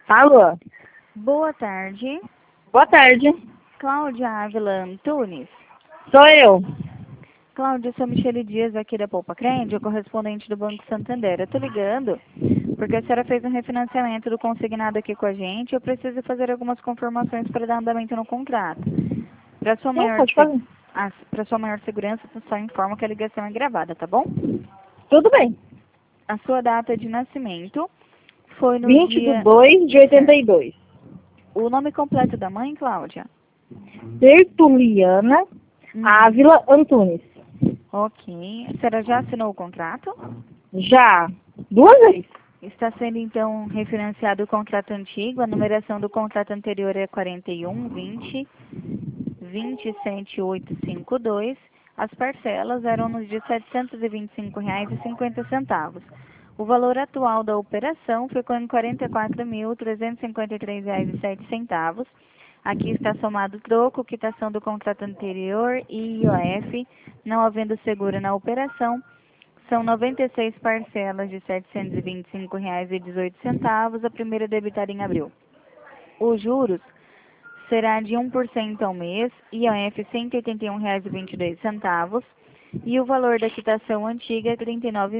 Alô? Boa tarde. Boa tarde. Cláudia Ávila Antunes. Sou eu. Cláudia, sou Michele Dias, aqui da Poupa Crende, correspondente do Banco Santander. Eu tô ligando porque a senhora fez um refinanciamento do consignado aqui com a gente e eu preciso fazer algumas confirmações para dar andamento no contrato. Para sua Sim, maior, pode fazer. para sua maior segurança, eu só informo que a ligação é gravada, tá bom? Tudo bem. A sua data de nascimento foi no 20 de dia... 2 de Certo. 82. O nome completo da mãe, Cláudia? Tertuliana Ávila Antunes. Ok. A senhora já assinou o contrato? Já. 2 vezes. Está sendo, então, refinanciado o contrato antigo. A numeração do contrato anterior é 4120-27852. As parcelas eram nos de R$ 725,50. O valor atual da operação ficou em R$ 44.353,07. Aqui está somado o troco, quitação do contrato anterior e IOF, não havendo seguro na operação. São 96 parcelas de R$ 725,18, a primeira debitada em abril. Os juros será de 1% ao mês, IOF R$ 181,22, e o valor da quitação antiga é R$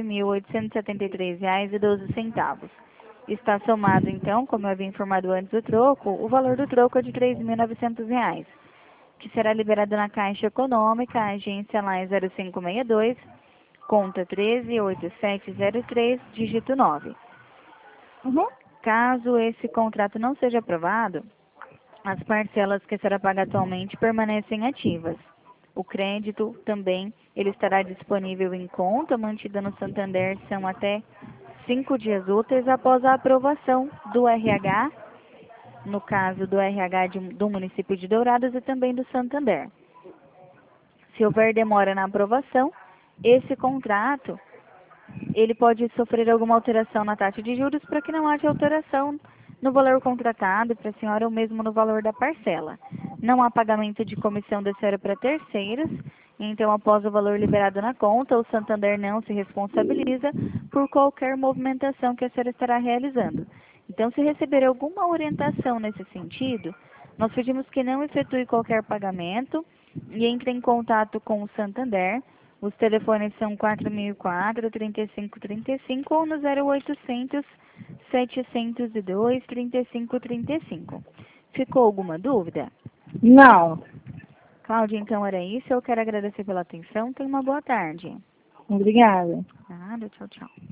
39.873,12. Está somado, então, como eu havia informado antes do troco, o valor do troco é de R$ 3.900, que será liberado na Caixa Econômica, agência lá é 0562, conta 138703, dígito 9. Uhum. Caso esse contrato não seja aprovado, as parcelas que será paga atualmente permanecem ativas. O crédito também ele estará disponível em conta mantida no Santander, são até 5 dias úteis após a aprovação do RH, no caso do RH do município de Dourados e também do Santander. Se houver demora na aprovação, esse contrato ele pode sofrer alguma alteração na taxa de juros para que não haja alteração no valor contratado para a senhora ou mesmo no valor da parcela. Não há pagamento de comissão da senhora para terceiros, então após o valor liberado na conta, o Santander não se responsabiliza por qualquer movimentação que a senhora estará realizando. Então, se receber alguma orientação nesse sentido, nós pedimos que não efetue qualquer pagamento e entre em contato com o Santander. Os telefones são 4004-3535 ou no 0800 702 3535. Ficou alguma dúvida? Não. Cláudia, então era isso. Eu quero agradecer pela atenção. Tenha uma boa tarde. Obrigada. Nada, tchau, tchau.